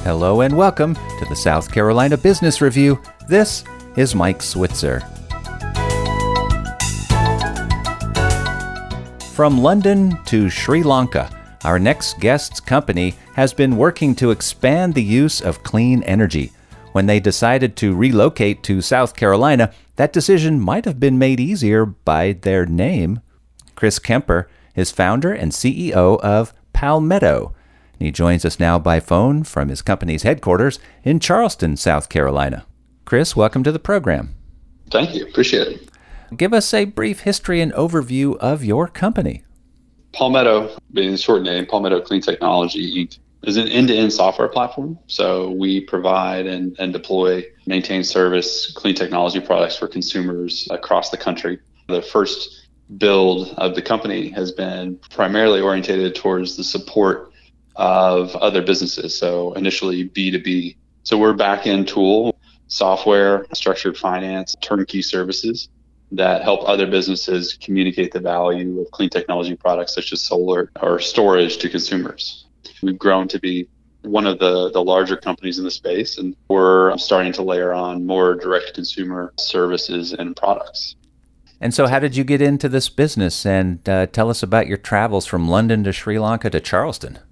Hello and welcome to the South Carolina Business Review. This is Mike Switzer. From London to Sri Lanka, our next guest's company has been working to expand the use of clean energy. When they decided to relocate to South Carolina, that decision might have been made easier by their name. Chris Kemper is founder and CEO of Palmetto. He joins us now by phone from his company's headquarters in Charleston, South Carolina. Chris, welcome to the program. Thank you. Appreciate it. Give us a brief history and overview of your company. Palmetto, being the short name, Palmetto Clean Technology Inc., is an end-to-end software platform. So we provide and deploy, maintain, service clean technology products for consumers across the country. The first build of the company has been primarily orientated towards the support of other businesses. So initially B2B. So we're back-end tool, software, structured finance, turnkey services that help other businesses communicate the value of clean technology products such as solar or storage to consumers. We've grown to be one of the larger companies in the space, and we're starting to layer on more direct consumer services and products. And so how did you get into this business? And tell us about your travels from London to Sri Lanka to Charleston.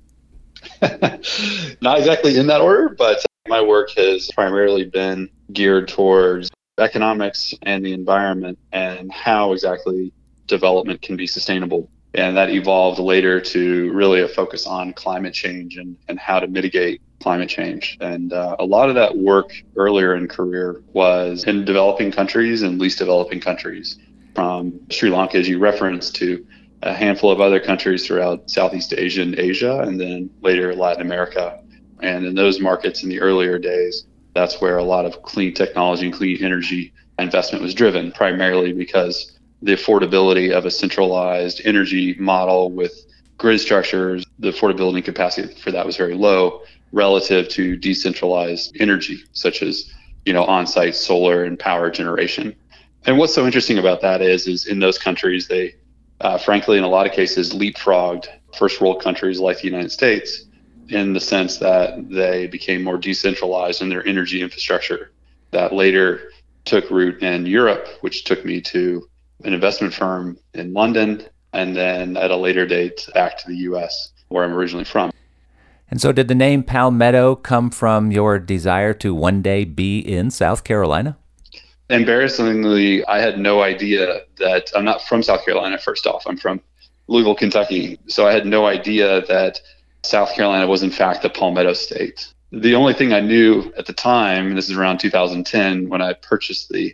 Not exactly in that order, but my work has primarily been geared towards economics and the environment and how exactly development can be sustainable. And that evolved later to really a focus on climate change and how to mitigate climate change. And a lot of that work earlier in career was in developing countries and least developing countries, from Sri Lanka, as you referenced, to a handful of other countries throughout Southeast Asia and Asia, and then later Latin America. And in those markets in the earlier days, that's where a lot of clean technology and clean energy investment was driven, primarily because the affordability of a centralized energy model with grid structures, the affordability and capacity for that was very low relative to decentralized energy, such as, on-site solar and power generation. And what's so interesting about that is in those countries, they frankly, in a lot of cases, leapfrogged first world countries like the United States in the sense that they became more decentralized in their energy infrastructure. That later took root in Europe, which took me to an investment firm in London, and then at a later date back to the U.S., where I'm originally from. And so did the name Palmetto come from your desire to one day be in South Carolina? Embarrassingly, I had no idea that I'm not from South Carolina, first off. I'm from Louisville, Kentucky. So I had no idea that South Carolina was, in fact, the Palmetto State. The only thing I knew at the time, and this is around 2010, when I purchased the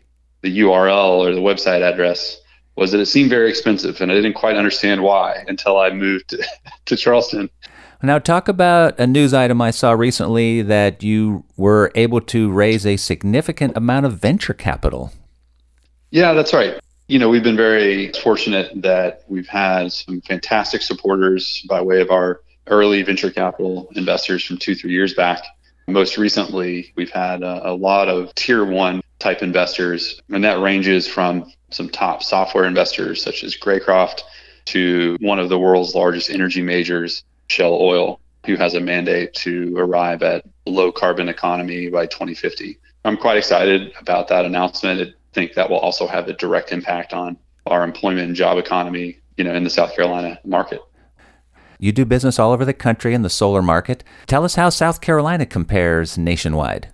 URL or the website address, was that it seemed very expensive, and I didn't quite understand why until I moved to Charleston. Now, talk about a news item I saw recently that you were able to raise a significant amount of venture capital. Yeah, that's right. We've been very fortunate that we've had some fantastic supporters by way of our early venture capital investors from 2-3 years back. Most recently, we've had a lot of tier one type investors, and that ranges from some top software investors such as Greycroft to one of the world's largest energy majors, Shell Oil, who has a mandate to arrive at low carbon economy by 2050. I'm quite excited about that announcement. I think that will also have a direct impact on our employment and job economy, in the South Carolina market. You do business all over the country in the solar market. Tell us how South Carolina compares nationwide.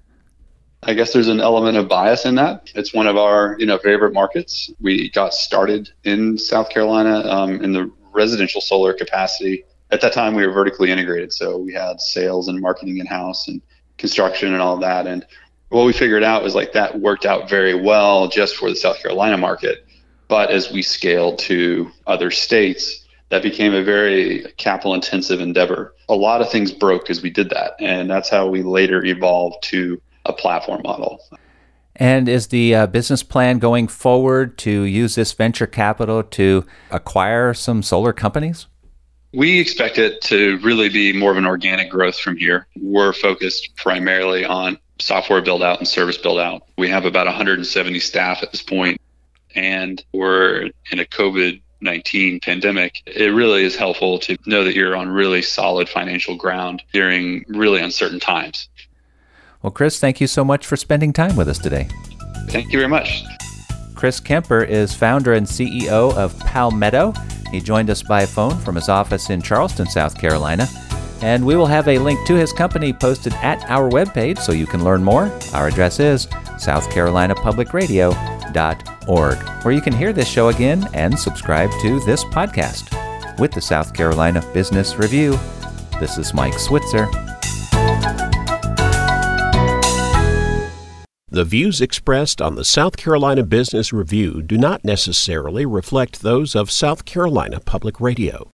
I guess there's an element of bias in that. It's one of our, favorite markets. We got started in South Carolina in the residential solar capacity. At that time, we were vertically integrated, so we had sales and marketing in-house and construction and all of that. And what we figured out was that worked out very well just for the South Carolina market. But as we scaled to other states, that became a very capital-intensive endeavor. A lot of things broke as we did that, and that's how we later evolved to a platform model. And is the business plan going forward to use this venture capital to acquire some solar companies? We expect it to really be more of an organic growth from here. We're focused primarily on software build out and service build out. We have about 170 staff at this point, and we're in a COVID-19 pandemic. It really is helpful to know that you're on really solid financial ground during really uncertain times. Well, Chris, thank you so much for spending time with us today. Thank you very much. Chris Kemper is founder and CEO of Palmetto. He joined us by phone from his office in Charleston, South Carolina. And we will have a link to his company posted at our webpage so you can learn more. Our address is southcarolinapublicradio.org, where you can hear this show again and subscribe to this podcast. With the South Carolina Business Review, this is Mike Switzer. The views expressed on the South Carolina Business Review do not necessarily reflect those of South Carolina Public Radio.